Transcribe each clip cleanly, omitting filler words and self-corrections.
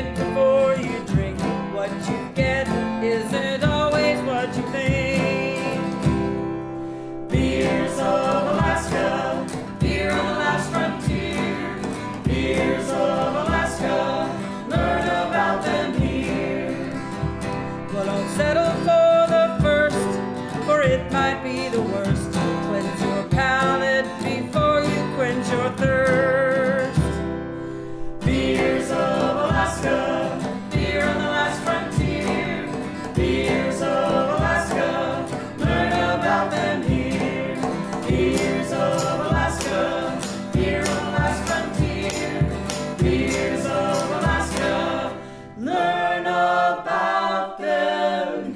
think before you drink. What you get isn't always what you think. Beers of Alaska, beer on the last frontier. Beers of Alaska, learn about them here. Well, don't settle for the first, for it might be the worst. Cleanse your palate before you quench your thirst. Beers of Alaska, beer on the last frontier. Beers of Alaska, learn about them here. Beers of Alaska, beer on the last frontier. Beers of Alaska, learn about them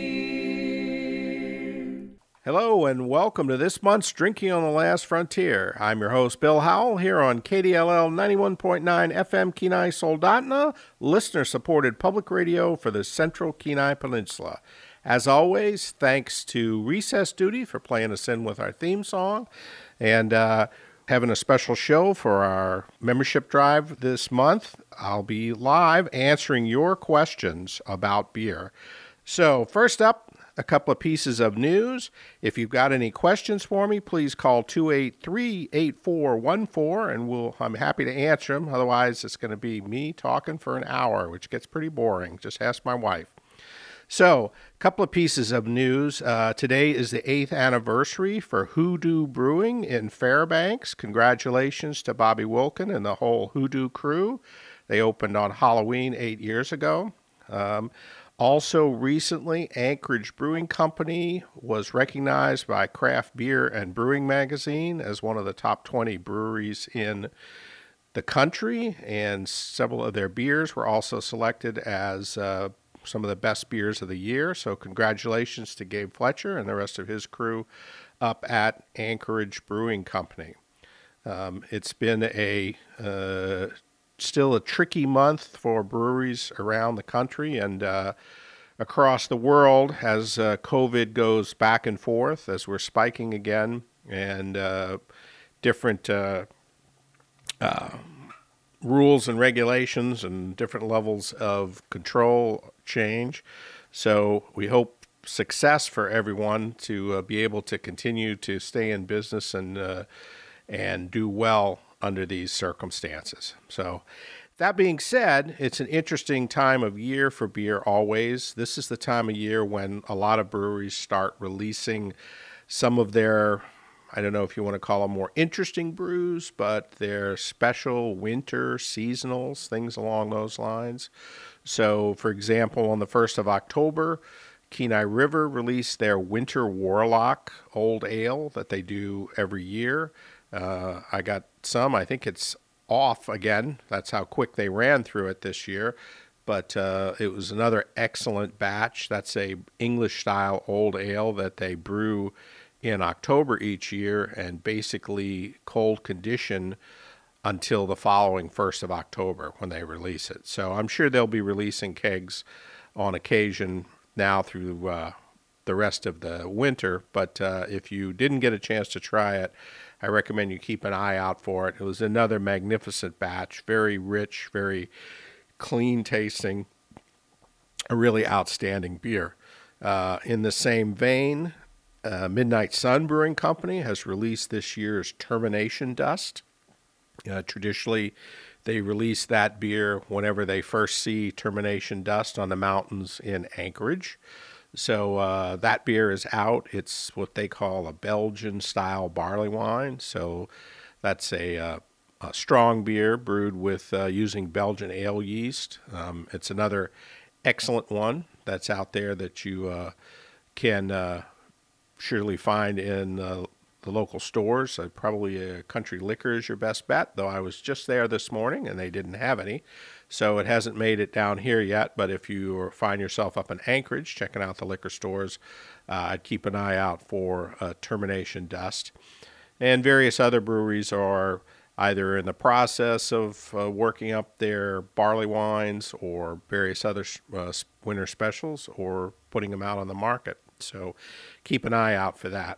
here. Hello and welcome to this month's Drinking on the Last Frontier. I'm your host, Bill Howell, here on KDLL 91.9 FM Kenai Soldotna, listener-supported public radio for the Central Kenai Peninsula. As always, thanks to Recess Duty for playing us in with our theme song, and having a special show for our membership drive this month. I'll be live answering your questions about beer. So first up, a couple of pieces of news. If you've got any questions for me, please call 283-8414, and I'm happy to answer them. Otherwise, it's going to be me talking for an hour, which gets pretty boring. Just ask my wife. So, a couple of pieces of news. Today is the 8th anniversary for Hoodoo Brewing in Fairbanks. Congratulations to Bobby Wilkin and the whole Hoodoo crew. They opened on Halloween 8 years ago. Also recently, Anchorage Brewing Company was recognized by Craft Beer and Brewing Magazine as one of the top 20 breweries in the country, and several of their beers were also selected as some of the best beers of the year. So congratulations to Gabe Fletcher and the rest of his crew up at Anchorage Brewing Company. It's been still a tricky month for breweries around the country and across the world as COVID goes back and forth, as we're spiking again, and different rules and regulations and different levels of control change. So we hope success for everyone to be able to continue to stay in business and do well under these circumstances. So that being said, it's an interesting time of year for beer always. This is the time of year when a lot of breweries start releasing some of their, I don't know if you want to call them more interesting brews, but their special winter seasonals, things along those lines. So, for example, on the 1st of October, Kenai River released their Winter Warlock Old Ale that they do every year. I got some. I think it's off again. That's how quick they ran through it this year. But it was another excellent batch. That's a English-style old ale that they brew in October each year and basically cold condition until the following 1st of October when they release it. So I'm sure they'll be releasing kegs on occasion now through the rest of the winter. But if you didn't get a chance to try it, I recommend you keep an eye out for it. It was another magnificent batch, very rich, very clean tasting, a really outstanding beer. In the same vein, Midnight Sun Brewing Company has released this year's Termination Dust. Traditionally, they release that beer whenever they first see Termination Dust on the mountains in Anchorage. So that beer is out. It's what they call a Belgian-style barley wine. So that's a strong beer brewed with using Belgian ale yeast. It's another excellent one that's out there that you can surely find in the local stores. Probably Country Liquor is your best bet, though I was just there this morning and they didn't have any. So it hasn't made it down here yet, but if you find yourself up in Anchorage checking out the liquor stores, I'd keep an eye out for Termination Dust. And various other breweries are either in the process of working up their barley wines or various other winter specials or putting them out on the market. So keep an eye out for that.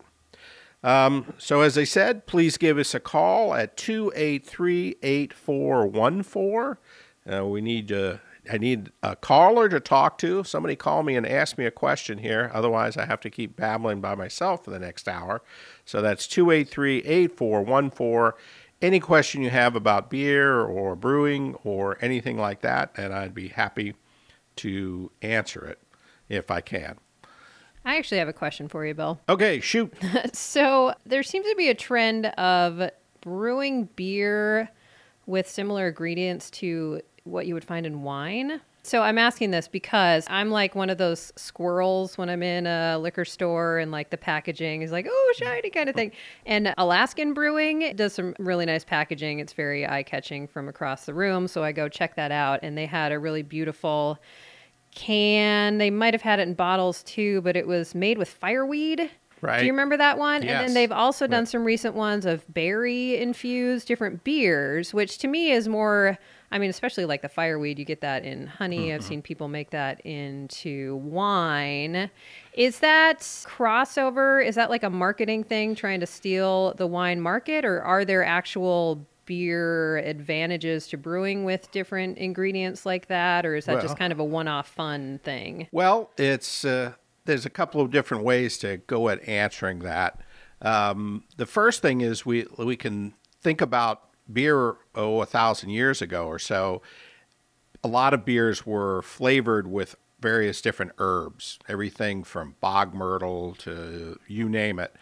So as I said, please give us a call at 283-8414. We need I need a caller to talk to. Somebody call me and ask me a question here. Otherwise, I have to keep babbling by myself for the next hour. So that's 283-8414. Any question you have about beer or brewing or anything like that, and I'd be happy to answer it if I can. I actually have a question for you, Bill. Okay, shoot. So there seems to be a trend of brewing beer with similar ingredients to what you would find in wine. So I'm asking this because I'm like one of those squirrels when I'm in a liquor store and like the packaging is like, oh, shiny kind of thing. And Alaskan Brewing does some really nice packaging. It's very eye-catching from across the room. So I go check that out. And they had a really beautiful can. They might have had it in bottles too, but it was made with fireweed. Right. Do you remember that one? Yes. And then they've also done some recent ones of berry-infused different beers, which to me is more, I mean, especially like the fireweed, you get that in honey. Mm-hmm. I've seen people make that into wine. Is that crossover? Is that like a marketing thing trying to steal the wine market? Or are there actual beer advantages to brewing with different ingredients like that? Or is that just kind of a one-off fun thing? Well, it's... there's a couple of different ways to go at answering that. The first thing is we can think about beer, 1,000 years ago or so. A lot of beers were flavored with various different herbs, everything from bog myrtle to you name it.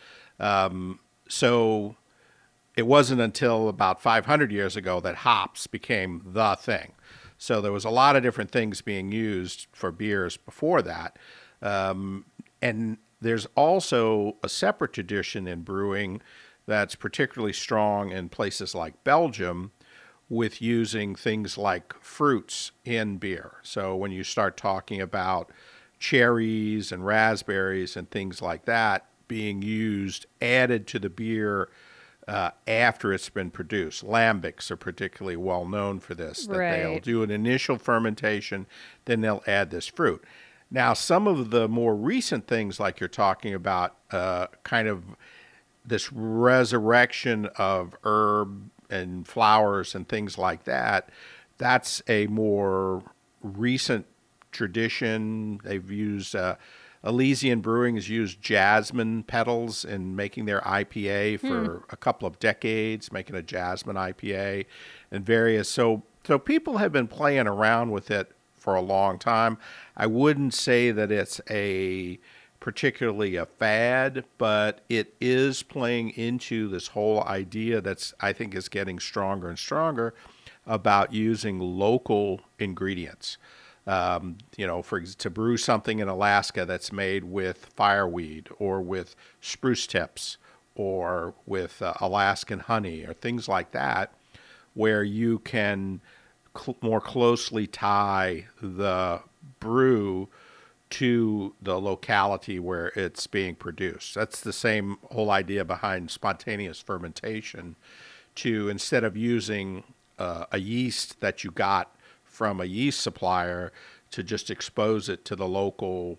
So it wasn't until about 500 years ago that hops became the thing. So there was a lot of different things being used for beers before that. And there's also a separate tradition in brewing that's particularly strong in places like Belgium with using things like fruits in beer. So when you start talking about cherries and raspberries and things like that being used, added to the beer after it's been produced. Lambics are particularly well known for this, that they'll do an initial fermentation, then they'll add this fruit. Now, some of the more recent things, like you're talking about, kind of this resurrection of herb and flowers and things like that, that's a more recent tradition. They've used, Elysian Brewing has used jasmine petals in making their IPA for a couple of decades, making a jasmine IPA and various. So people have been playing around with it for a long time. I wouldn't say that it's particularly a fad, but it is playing into this whole idea that's, I think, is getting stronger and stronger about using local ingredients. To brew something in Alaska that's made with fireweed or with spruce tips or with Alaskan honey or things like that, where you can more closely tie the brew to the locality where it's being produced. That's the same whole idea behind spontaneous fermentation, to instead of using a yeast that you got from a yeast supplier, to just expose it to the local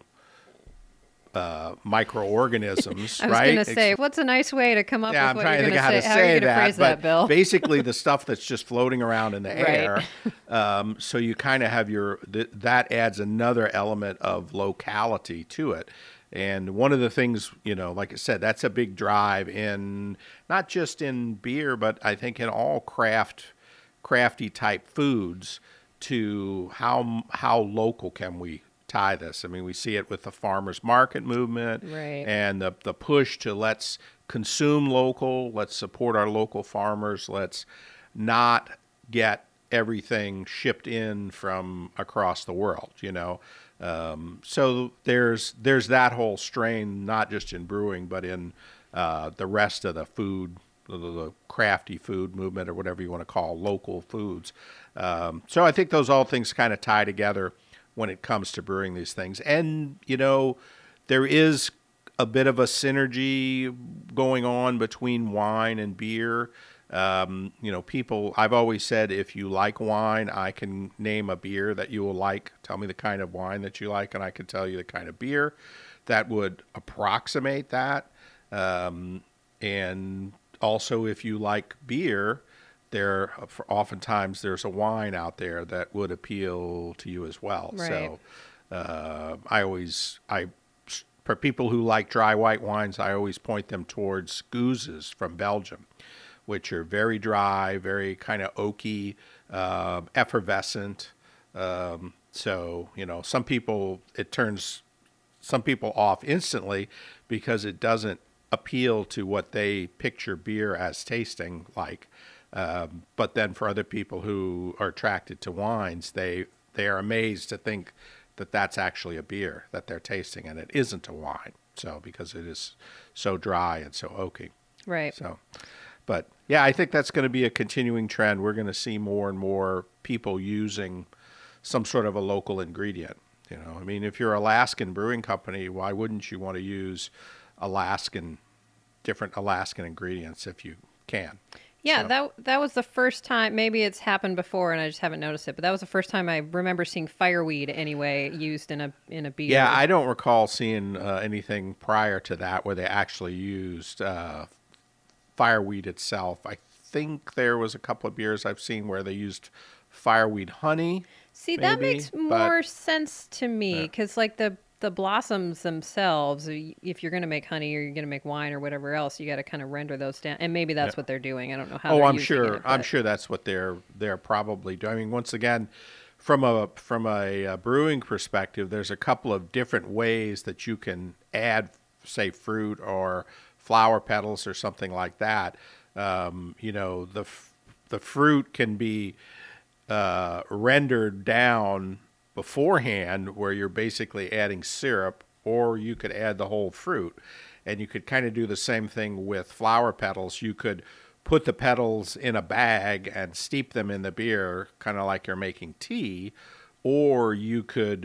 microorganisms. I was right? going to say, what's a nice way to come up with what you're going to say? How are you going to phrase that, Bill? Basically, the stuff that's just floating around in the air. So you kind of have that adds another element of locality to it. And one of the things, like I said, that's a big drive in not just in beer, but I think in all crafty type foods, to how local can we tie this. I mean, we see it with the farmers market movement and the push to let's consume local, let's support our local farmers, let's not get everything shipped in from across the world, So there's that whole strain, not just in brewing, but in the rest of the food, the crafty food movement, or whatever you want to call local foods. So I think those all things kind of tie together when it comes to brewing these things. And, there is a bit of a synergy going on between wine and beer. People, I've always said, if you like wine, I can name a beer that you will like. Tell me the kind of wine that you like, and I can tell you the kind of beer that would approximate that. And also, if you like beer, oftentimes there's a wine out there that would appeal to you as well. Right. So for people who like dry white wines, I always point them towards Gouzes from Belgium, which are very dry, very kind of oaky, effervescent. So, some people, it turns some people off instantly because it doesn't appeal to what they picture beer as tasting like. But then for other people who are attracted to wines, they are amazed to think that that's actually a beer that they're tasting, and it isn't a wine. So because it is so dry and so oaky. Right. So, but yeah, I think that's going to be a continuing trend. We're going to see more and more people using some sort of a local ingredient. I mean, if you're Alaskan Brewing Company, why wouldn't you want to use different Alaskan ingredients if you can? Yeah, So- that was the first time. Maybe it's happened before, and I just haven't noticed it. But that was the first time I remember seeing fireweed anyway used in a beer. Yeah, I don't recall seeing anything prior to that where they actually used fireweed itself. I think there was a couple of beers I've seen where they used fireweed honey. See, that maybe, makes but- more sense to me Yeah. because, like the blossoms themselves, if you're going to make honey or you're going to make wine or whatever else, you got to kind of render those down. And maybe that's what they're doing. I don't know how. Oh, they're I'm using sure. it, I'm but- sure that's what they're probably doing. I mean, once again, from a brewing perspective, there's a couple of different ways that you can add, say, fruit or flower petals or something like that. The fruit can be rendered down beforehand, where you're basically adding syrup, or you could add the whole fruit. And you could kind of do the same thing with flower petals. You could put the petals in a bag and steep them in the beer, kind of like you're making tea, or you could,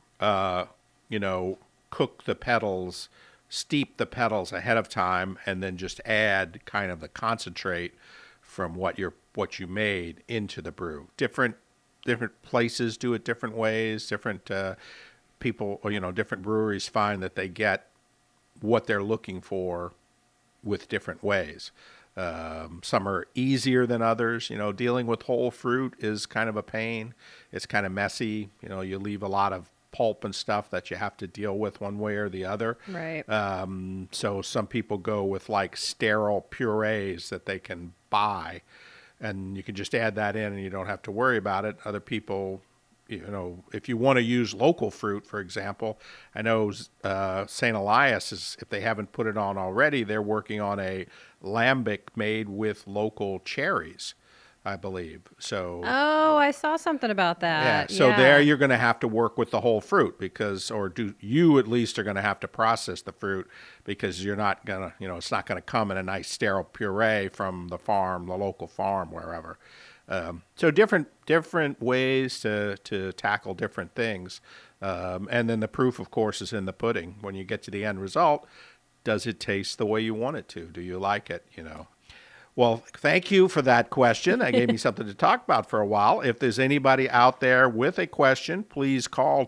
cook the petals, steep the petals ahead of time, and then just add kind of the concentrate from what you made into the brew. Different places do it different ways. Different people, or different breweries find that they get what they're looking for with different ways. Some are easier than others. Dealing with whole fruit is kind of a pain. It's kind of messy. You leave a lot of pulp and stuff that you have to deal with one way or the other. Right. So some people go with like sterile purees that they can buy, and you can just add that in and you don't have to worry about it. Other people, if you want to use local fruit, for example, I know St. Elias is, if they haven't put it on already, they're working on a lambic made with local cherries, I believe. So Oh, I saw something about that. yeah. So there you're going to have to work with the whole fruit you at least are going to have to process the fruit, because you're not going to, it's not going to come in a nice sterile puree from the local farm, wherever. So different ways to tackle different things. And then the proof, of course, is in the pudding. When you get to the end result, does it taste the way you want it to? Do you like it? Well, thank you for that question. That gave me something to talk about for a while. If there's anybody out there with a question, please call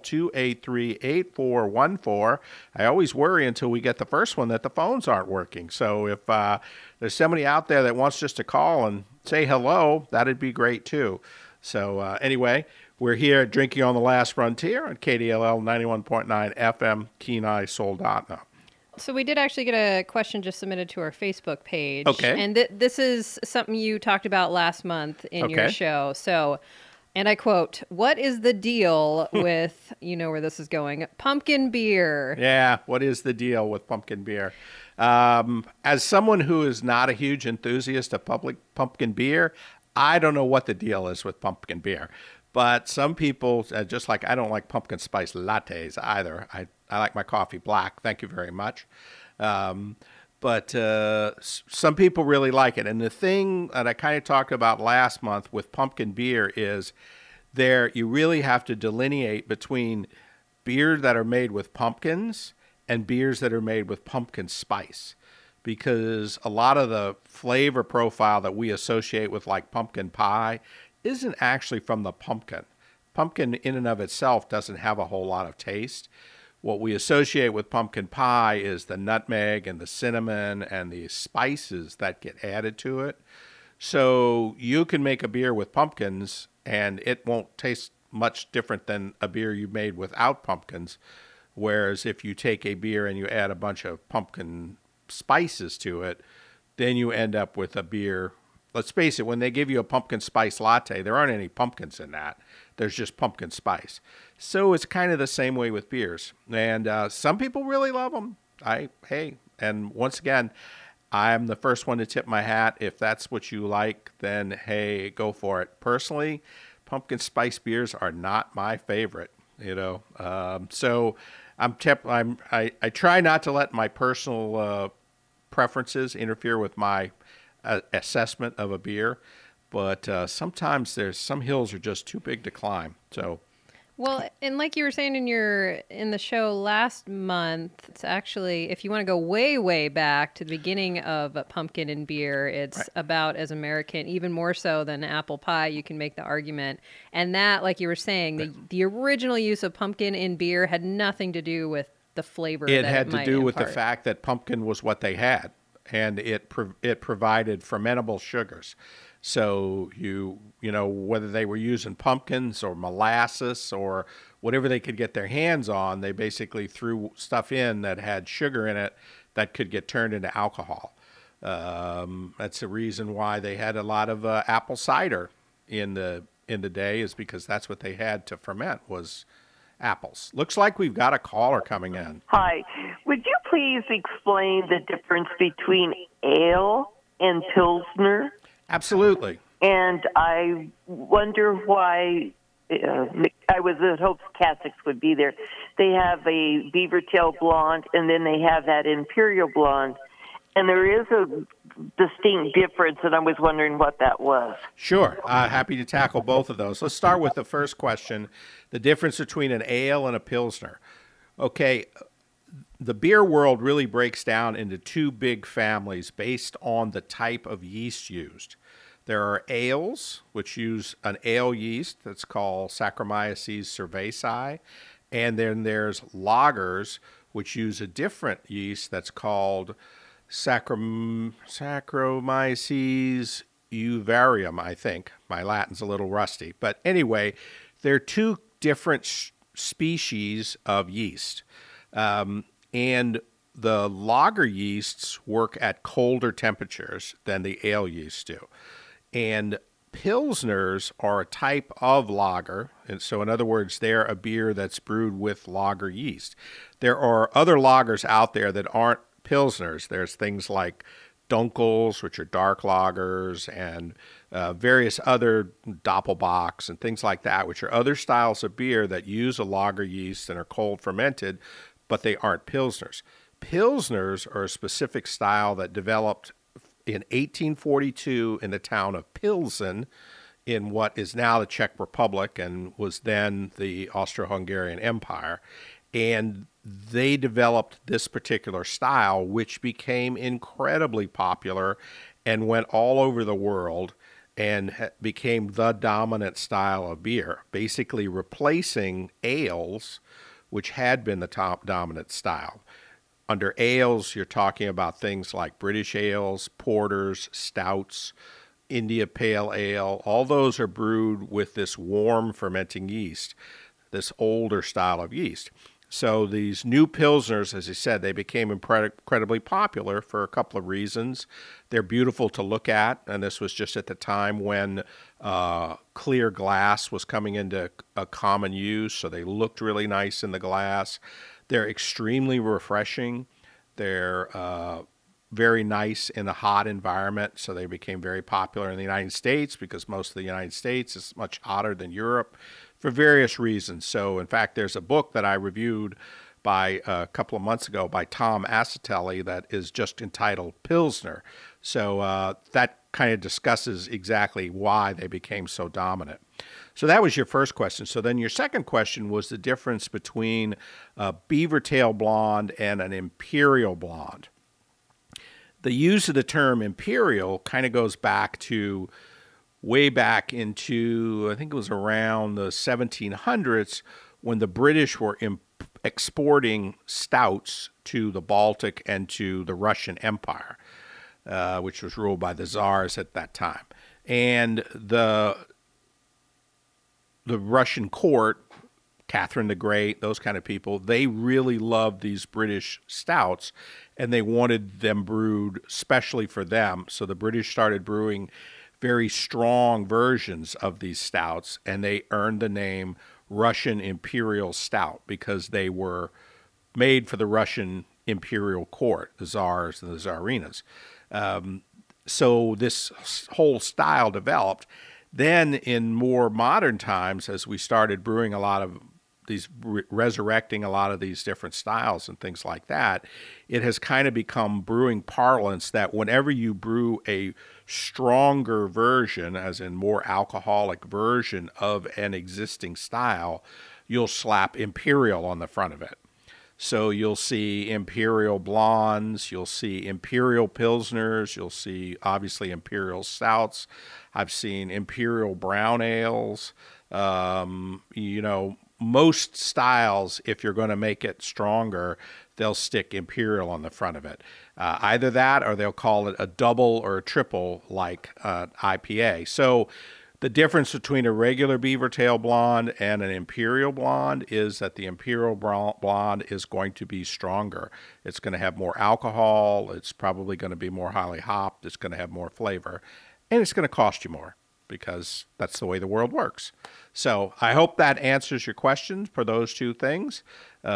283-8414. I always worry until we get the first one that the phones aren't working. So if there's somebody out there that wants just to call and say hello, that'd be great too. So anyway, we're here at Drinking on the Last Frontier on KDLL 91.9 FM, Kenai, Soldotna. So we did actually get a question just submitted to our Facebook page. Okay. And this is something you talked about last month in your Okay. show. So, and I quote, "What is the deal with," you know where this is going, pumpkin beer? Yeah, what is the deal with pumpkin beer? As someone who is not a huge enthusiast of pumpkin beer, I don't know what the deal is with pumpkin beer. But some people, just like I don't like pumpkin spice lattes either. I like my coffee black. Thank you very much. But some people really like it. And the thing that I kind of talked about last month with pumpkin beer is you really have to delineate between beers that are made with pumpkins and beers that are made with pumpkin spice. Because a lot of the flavor profile that we associate with like pumpkin pie isn't actually from the pumpkin. Pumpkin in and of itself doesn't have a whole lot of taste. What we associate with pumpkin pie is the nutmeg and the cinnamon and the spices that get added to it. So you can make a beer with pumpkins, and it won't taste much different than a beer you made without pumpkins. Whereas if you take a beer and you add a bunch of pumpkin spices to it, then you end up with a beer. Let's face it, when they give you a pumpkin spice latte, there aren't any pumpkins in that. There's just pumpkin spice. So it's kind of the same way with beers. And some people really love them. And once again, I'm the first one to tip my hat. If that's what you like, then hey, go for it. Personally, pumpkin spice beers are not my favorite, So I try not to let my personal preferences interfere with my assessment of a beer, but sometimes there's some hills are just too big to climb. So, well, and like you were saying in the show last month, it's actually, if you want to go way, way back to the beginning of pumpkin and beer, it's right. About as American, even more so than apple pie. You can make the argument, and that, like you were saying, the original use of pumpkin in beer had nothing to do with the flavor. It had to do with the fact that pumpkin was what they had, and it provided fermentable sugars. So whether they were using pumpkins or molasses or whatever they could get their hands on, they basically threw stuff in that had sugar in it that could get turned into alcohol. That's the reason why they had a lot of apple cider in the day, is because that's what they had to ferment was apples. Looks like we've got a caller coming in. Hi. Would you please explain the difference between ale and Pilsner? Absolutely. And I wonder why, I was in hopes Catholics would be there. They have a beaver tail blonde, and then they have that imperial blonde. And there is a distinct difference, and I was wondering what that was. Sure. Happy to tackle both of those. Let's start with the first question, the difference between an ale and a Pilsner. Okay, the beer world really breaks down into two big families based on the type of yeast used. There are ales, which use an ale yeast that's called Saccharomyces cerevisiae, and then there's lagers, which use a different yeast that's called Saccharomyces euvarium, I think. My Latin's a little rusty. But anyway, they're two different species of yeast. And the lager yeasts work at colder temperatures than the ale yeasts do. And Pilsners are a type of lager. And so, in other words, they're a beer that's brewed with lager yeast. There are other lagers out there that aren't Pilsners. There's things like Dunkels, which are dark lagers, and various other Doppelbocks and things like that, which are other styles of beer that use a lager yeast and are cold fermented, but they aren't Pilsners. Pilsners are a specific style that developed in 1842 in the town of Pilsen in what is now the Czech Republic and was then the Austro-Hungarian Empire. And they developed this particular style, which became incredibly popular and went all over the world and became the dominant style of beer, basically replacing ales, which had been the top dominant style. Under ales, you're talking about things like British ales, porters, stouts, India Pale Ale. All those are brewed with this warm fermenting yeast, this older style of yeast. So these new Pilsners, as I said, they became incredibly popular for a couple of reasons. They're beautiful to look at, and this was just at the time when clear glass was coming into a common use, so they looked really nice in the glass. They're extremely refreshing. They're very nice in a hot environment, so they became very popular in the United States because most of the United States is much hotter than Europe for various reasons. So, in fact, there's a book that I reviewed by a couple of months ago by Tom Acitelli that is just entitled Pilsner. So that kind of discusses exactly why they became so dominant. So that was your first question. So then your second question was the difference between a beaver tail blonde and an imperial blonde. The use of the term imperial kind of goes back to way back into, I think it was around the 1700s, when the British were exporting stouts to the Baltic and to the Russian Empire. which was ruled by the czars at that time. And the Russian court, Catherine the Great, those kind of people, they really loved these British stouts, and they wanted them brewed specially for them. So the British started brewing very strong versions of these stouts, and they earned the name Russian Imperial Stout because they were made for the Russian imperial court, the czars and the czarinas. So this whole style developed. Then in more modern times, as we started brewing a lot of these, resurrecting a lot of these different styles and things like that, it has kind of become brewing parlance that whenever you brew a stronger version, as in more alcoholic version of an existing style, you'll slap Imperial on the front of it. So you'll see Imperial Blondes, you'll see Imperial Pilsners, you'll see obviously Imperial Stouts. I've seen Imperial Brown Ales. Most styles, if you're going to make it stronger, they'll stick Imperial on the front of it. Either that or they'll call it a double or a triple like IPA. So the difference between a regular Beavertail Blonde and an Imperial Blonde is that the Imperial Blonde is going to be stronger. It's going to have more alcohol. It's probably going to be more highly hopped. It's going to have more flavor. And it's going to cost you more because that's the way the world works. So I hope that answers your questions for those two things.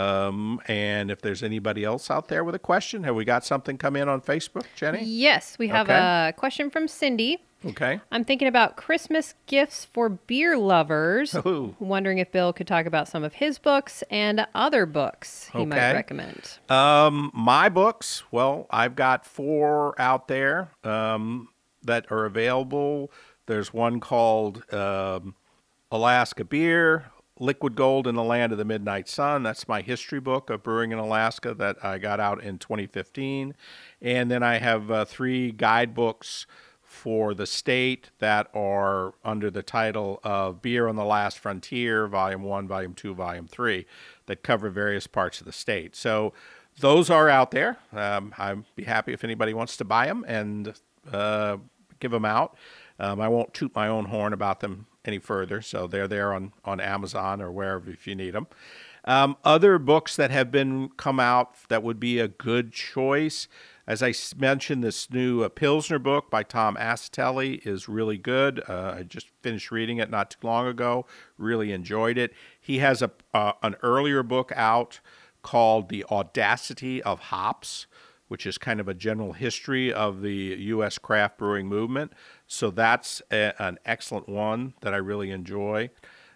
And if there's anybody else out there with a question, have we got something come in on Facebook, Jenny? Yes, we have a question from Cindy. Okay. I'm thinking about Christmas gifts for beer lovers. Ooh. Wondering if Bill could talk about some of his books and other books he might recommend. My books, well, I've got 4 out there that are available. There's one called Alaska Beer, Liquid Gold in the Land of the Midnight Sun. That's my history book of brewing in Alaska that I got out in 2015. And then I have 3 guidebooks for the state that are under the title of Beer on the Last Frontier, Volume 1, Volume 2, Volume 3, that cover various parts of the state. So those are out there. I'd be happy if anybody wants to buy them and give them out. I won't toot my own horn about them any further, so they're there on Amazon or wherever if you need them. Other books that have come out that would be a good choice, as I mentioned, this new Pilsner book by Tom Asatelli is really good. I just finished reading it not too long ago. Really enjoyed it. He has an earlier book out called The Audacity of Hops, which is kind of a general history of the U.S. craft brewing movement. So that's an excellent one that I really enjoy.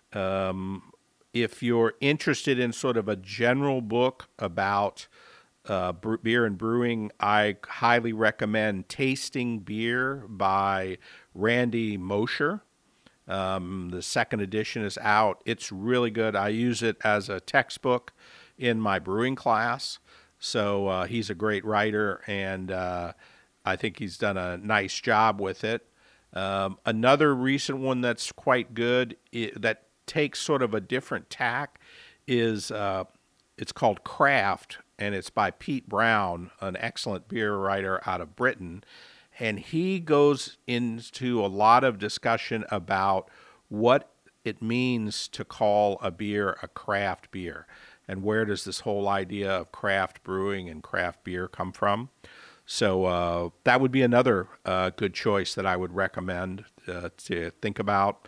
If you're interested in sort of a general book about beer and brewing, I highly recommend Tasting Beer by Randy Mosher. The second edition is out. It's really good. I use it as a textbook in my brewing class. So he's a great writer, and I think he's done a nice job with it. Another recent one that's quite good, that takes sort of a different tack, is it's called Craft, and it's by Pete Brown, an excellent beer writer out of Britain. And he goes into a lot of discussion about what it means to call a beer a craft beer. And where does this whole idea of craft brewing and craft beer come from? So that would be another good choice that I would recommend to think about.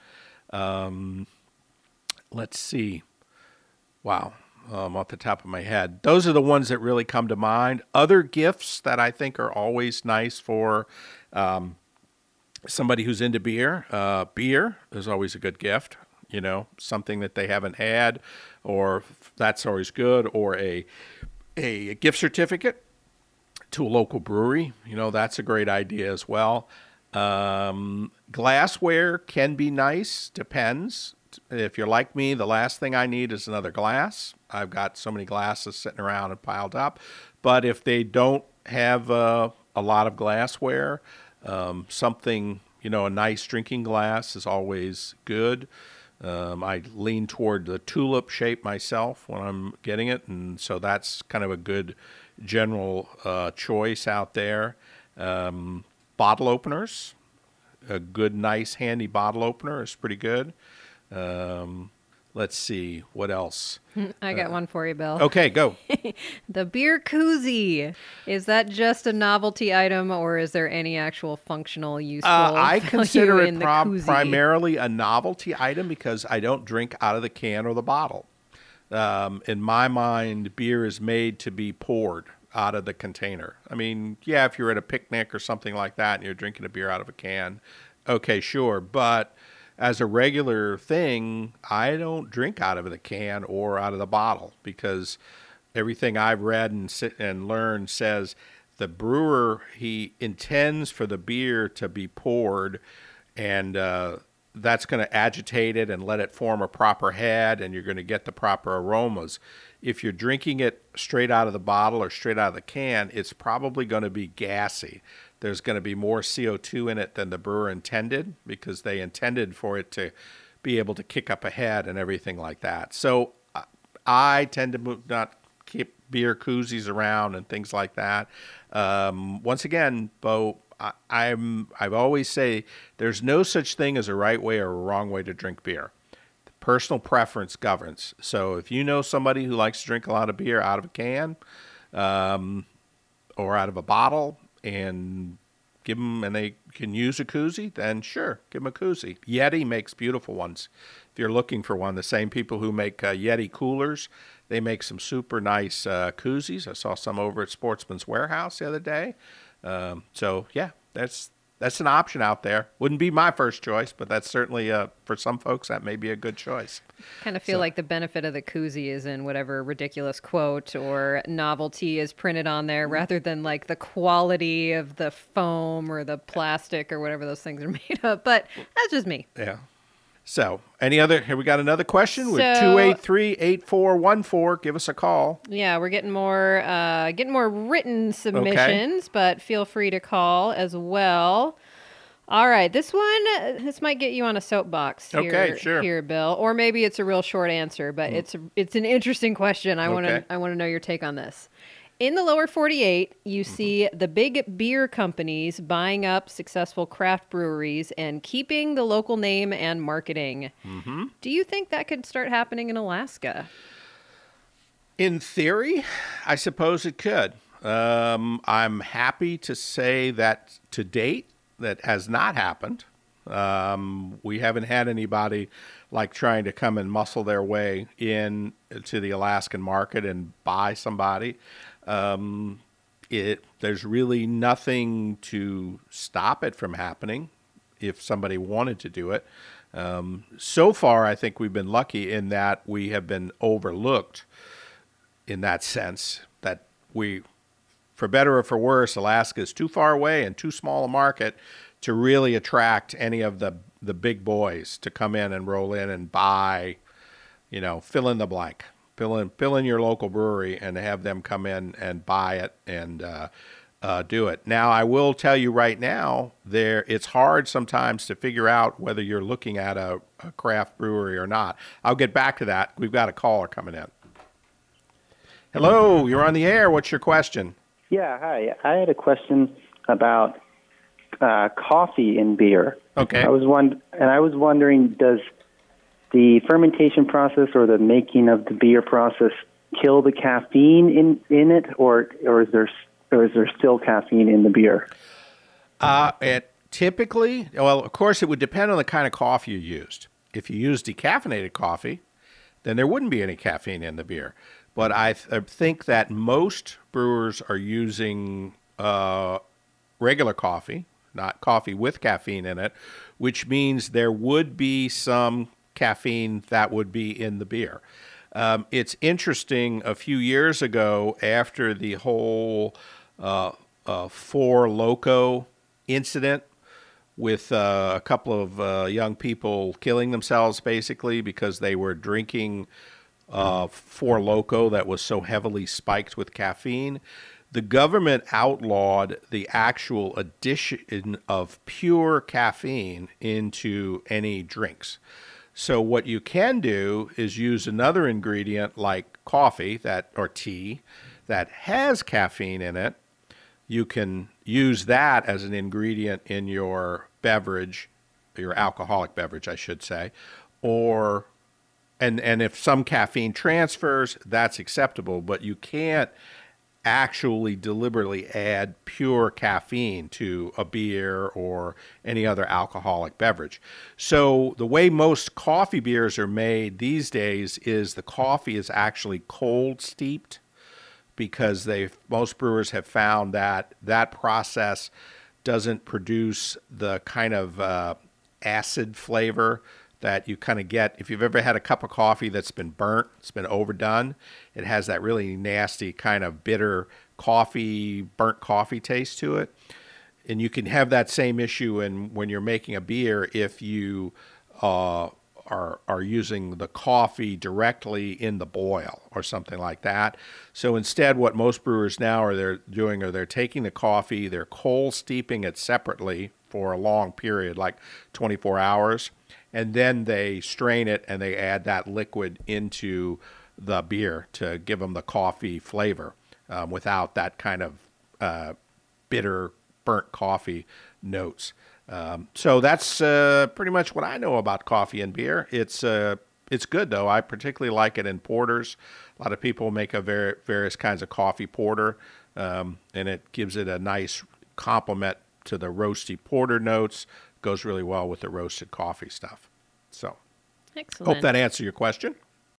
Let's see. Wow. Off the top of my head. Those are the ones that really come to mind. Other gifts that I think are always nice for somebody who's into beer. Beer is always a good gift. You know, something that they haven't had, or that's always good, or a gift certificate to a local brewery. You know, that's a great idea as well. Glassware can be nice, depends. If you're like me, the last thing I need is another glass. I've got so many glasses sitting around and piled up. But if they don't have a lot of glassware, something, you know, a nice drinking glass is always good. I lean toward the tulip shape myself when I'm getting it, and so that's kind of a good general choice out there. Bottle openers, a good, nice, handy bottle opener is pretty good. Let's see, what else? I got one for you, Bill. Okay, go. The beer koozie. Is that just a novelty item, or is there any actual functional useful I value consider it in the koozie? primarily a novelty item because I don't drink out of the can or the bottle. In my mind, beer is made to be poured out of the container. I mean, yeah, if you're at a picnic or something like that and you're drinking a beer out of a can, okay, sure. But as a regular thing, I don't drink out of the can or out of the bottle because everything I've read and learned says the brewer, he intends for the beer to be poured, and that's going to agitate it and let it form a proper head, and you're going to get the proper aromas. If you're drinking it straight out of the bottle or straight out of the can, it's probably going to be gassy. There's going to be more CO2 in it than the brewer intended because they intended for it to be able to kick up a head and everything like that. So I tend to not keep beer koozies around and things like that. Once again, Bo, I've always say there's no such thing as a right way or a wrong way to drink beer. Personal preference governs. So if you know somebody who likes to drink a lot of beer out of a can or out of a bottle and give them, and they can use a koozie, then sure, give them a koozie. Yeti makes beautiful ones. If you're looking for one, the same people who make Yeti coolers, they make some super nice koozies. I saw some over at Sportsman's Warehouse the other day. So yeah, that's an option out there. Wouldn't be my first choice, but that's certainly for some folks that may be a good choice. Kind of feel like the benefit of the koozie is in whatever ridiculous quote or novelty is printed on there rather than like the quality of the foam or the plastic or whatever those things are made of. But that's just me. Yeah. So here we got another question with So- 283-8414. Give us a call. Yeah, we're getting more written submissions, but feel free to call as well. All right, this might get you on a soapbox here, Okay, sure. here, Bill, or maybe it's a real short answer, but it's an interesting question. I want Okay. to know your take on this. In the lower 48, you see the big beer companies buying up successful craft breweries and keeping the local name and marketing. Mm-hmm. Do you think that could start happening in Alaska? In theory, I suppose it could. I'm happy to say that to date, that has not happened. We haven't had anybody like trying to come and muscle their way in to the Alaskan market and buy somebody. There's really nothing to stop it from happening if somebody wanted to do it. So far, I think we've been lucky in that we have been overlooked in that sense that for better or for worse, Alaska is too far away and too small a market to really attract any of the big boys to come in and roll in and buy, fill in the blank. Fill in your local brewery and have them come in and buy it and do it. Now, I will tell you right now, it's hard sometimes to figure out whether you're looking at a craft brewery or not. I'll get back to that. We've got a caller coming in. Hello, you're on the air. What's your question? Yeah, hi. I had a question about coffee in beer. Okay. I was wondering, does the fermentation process or the making of the beer process kill the caffeine in it, or is there still caffeine in the beer? Typically, well, of course, it would depend on the kind of coffee you used. If you used decaffeinated coffee, then there wouldn't be any caffeine in the beer. But I think that most brewers are using regular coffee, not coffee with caffeine in it, which means there would be some caffeine that would be in the beer. It's interesting, a few years ago, after the whole Four Loko incident with a couple of young people killing themselves, basically, because they were drinking Four Loko that was so heavily spiked with caffeine, the government outlawed the actual addition of pure caffeine into any drinks. So what you can do is use another ingredient like coffee or tea that has caffeine in it, you can use that as an ingredient in your beverage, your alcoholic beverage, I should say, or and if some caffeine transfers, that's acceptable, but you can't actually deliberately add pure caffeine to a beer or any other alcoholic beverage. So the way most coffee beers are made these days is the coffee is actually cold steeped, because most brewers have found that that process doesn't produce the kind of acid flavor that you kind of get. If you've ever had a cup of coffee that's been burnt, it's been overdone, it has that really nasty kind of bitter burnt coffee taste to it. And you can have that same issue when you're making a beer if you are using the coffee directly in the boil or something like that. So instead, what most brewers now they're taking the coffee, they're cold steeping it separately for a long period, like 24 hours, and then they strain it and they add that liquid into the beer to give them the coffee flavor without that kind of bitter burnt coffee notes. So that's pretty much what I know about coffee and beer. It's good, though. I particularly like it in porters. A lot of people make various kinds of coffee porter, and it gives it a nice complement to the roasty porter notes. Goes really well with the roasted coffee stuff. So Excellent. hope that answered your question.